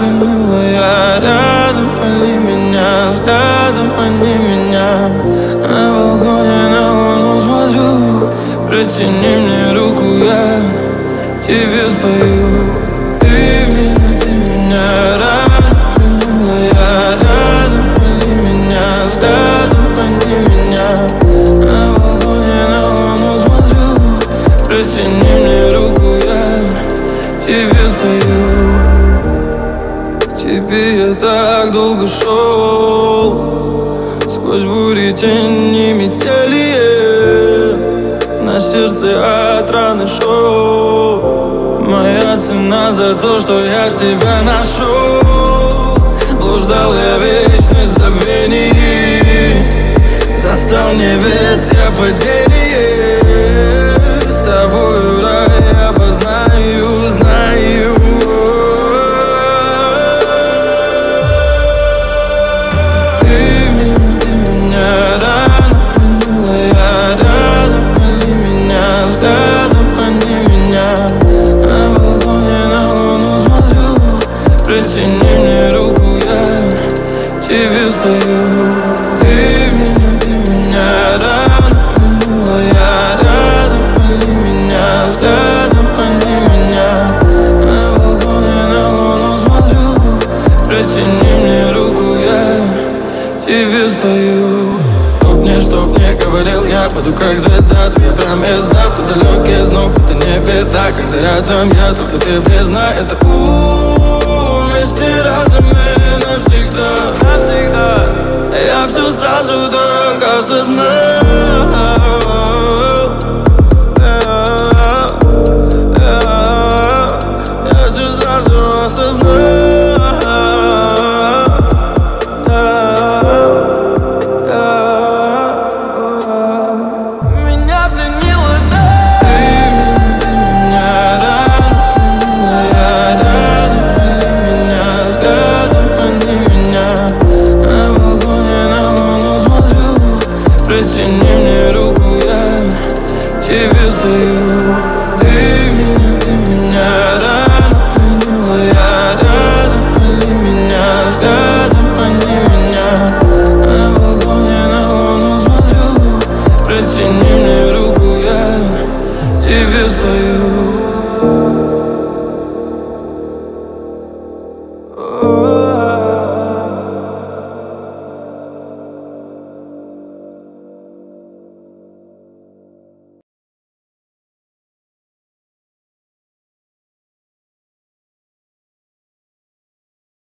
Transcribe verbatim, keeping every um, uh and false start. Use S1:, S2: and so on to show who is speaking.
S1: пленила я рядом, они меня взглядом, они меня. На балконе на луну смотрю, протяни мне руку, я тебе спою. Ты меня, ты меня рядом, пленила я рядом, они меня взглядом, они меня. На балконе на луну смотрю, протяни мне руку, я тебе спою. К тебе я так долго шел, сквозь бури, тени, метели. На сердце от раны шел. Моя цена за то, что я тебя нашел. Блуждал я вечность забвений, застал небес я падение. С тобою рай я познаю, знаю. Протяни мне руку, я тебе спою. Ты меня, ты меня рано пленила, я рядом, они меня взглядом, они меня. На балконе на луну смотрю, протяни мне руку, я тебе спою. Чтоб мне, чтоб мне говорил, я буду как звезда. Твоя промес завтра далекий знов, это не беда. Когда рядом я, только ты бездна, это у вместе разом мы навсегда, навсегда. Я все сразу так осознал. Я все сразу осознал. Меня пленила, да. Ты меня, ты меня рано пленила, я рядом. Протяни мне руку, я тебе спою.